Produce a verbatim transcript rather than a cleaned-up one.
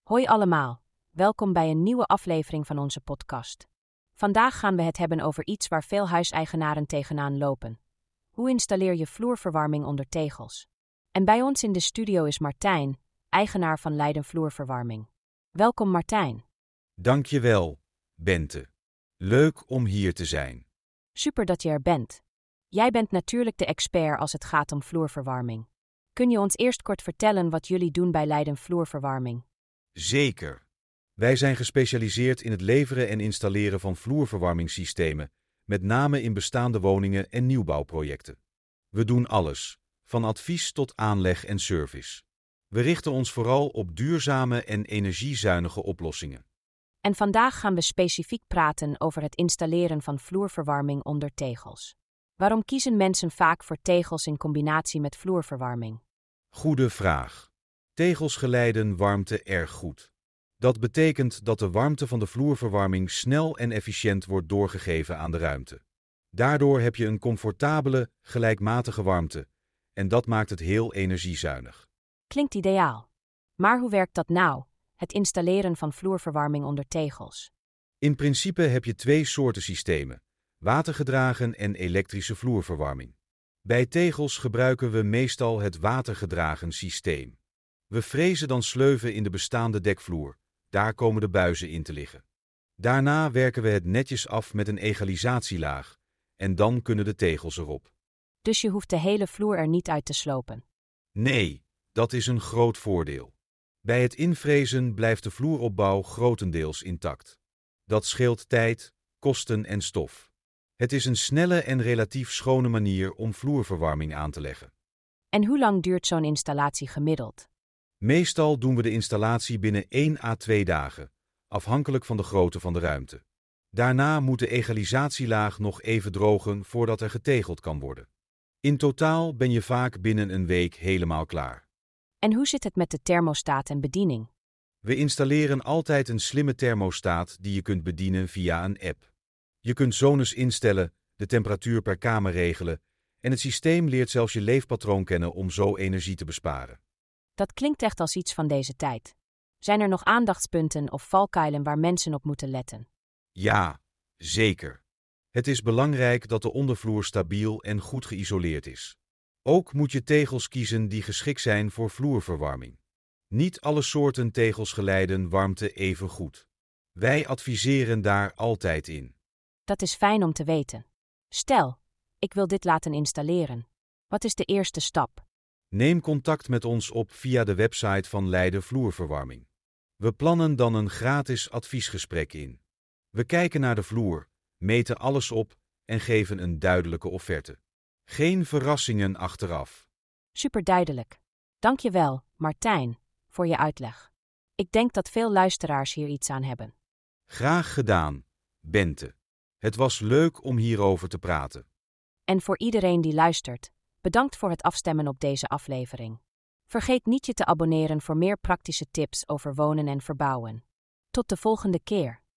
Hoi allemaal, welkom bij een nieuwe aflevering van onze podcast. Vandaag gaan we het hebben over iets waar veel huiseigenaren tegenaan lopen. Hoe installeer je vloerverwarming onder tegels? En bij ons in de studio is Martijn, eigenaar van Leiden Vloerverwarming. Welkom Martijn. Dankjewel, Bente. Leuk om hier te zijn. Super dat je er bent. Jij bent natuurlijk de expert als het gaat om vloerverwarming. Kun je ons eerst kort vertellen wat jullie doen bij Leiden Vloerverwarming? Zeker. Wij zijn gespecialiseerd in het leveren en installeren van vloerverwarmingssystemen, met name in bestaande woningen en nieuwbouwprojecten. We doen alles, van advies tot aanleg en service. We richten ons vooral op duurzame en energiezuinige oplossingen. En vandaag gaan we specifiek praten over het installeren van vloerverwarming onder tegels. Waarom kiezen mensen vaak voor tegels in combinatie met vloerverwarming? Goede vraag. Tegels geleiden warmte erg goed. Dat betekent dat de warmte van de vloerverwarming snel en efficiënt wordt doorgegeven aan de ruimte. Daardoor heb je een comfortabele, gelijkmatige warmte, en dat maakt het heel energiezuinig. Klinkt ideaal. Maar hoe werkt dat nou, het installeren van vloerverwarming onder tegels? In principe heb je twee soorten systemen, watergedragen en elektrische vloerverwarming. Bij tegels gebruiken we meestal het watergedragen systeem. We frezen dan sleuven in de bestaande dekvloer, daar komen de buizen in te liggen. Daarna werken we het netjes af met een egalisatielaag, en dan kunnen de tegels erop. Dus je hoeft de hele vloer er niet uit te slopen? Nee, dat is een groot voordeel. Bij het infrezen blijft de vloeropbouw grotendeels intact. Dat scheelt tijd, kosten en stof. Het is een snelle en relatief schone manier om vloerverwarming aan te leggen. En hoe lang duurt zo'n installatie gemiddeld? Meestal doen we de installatie binnen één à twee dagen, afhankelijk van de grootte van de ruimte. Daarna moet de egalisatielaag nog even drogen voordat er getegeld kan worden. In totaal ben je vaak binnen een week helemaal klaar. En hoe zit het met de thermostaat en bediening? We installeren altijd een slimme thermostaat die je kunt bedienen via een app. Je kunt zones instellen, de temperatuur per kamer regelen en het systeem leert zelfs je leefpatroon kennen om zo energie te besparen. Dat klinkt echt als iets van deze tijd. Zijn er nog aandachtspunten of valkuilen waar mensen op moeten letten? Ja, zeker. Het is belangrijk dat de ondervloer stabiel en goed geïsoleerd is. Ook moet je tegels kiezen die geschikt zijn voor vloerverwarming. Niet alle soorten tegels geleiden warmte even goed. Wij adviseren daar altijd in. Dat is fijn om te weten. Stel, ik wil dit laten installeren. Wat is de eerste stap? Neem contact met ons op via de website van Leiden Vloerverwarming. We plannen dan een gratis adviesgesprek in. We kijken naar de vloer, meten alles op en geven een duidelijke offerte. Geen verrassingen achteraf. Superduidelijk. Dank je wel, Martijn, voor je uitleg. Ik denk dat veel luisteraars hier iets aan hebben. Graag gedaan, Bente. Het was leuk om hierover te praten. En voor iedereen die luistert, bedankt voor het afstemmen op deze aflevering. Vergeet niet je te abonneren voor meer praktische tips over wonen en verbouwen. Tot de volgende keer.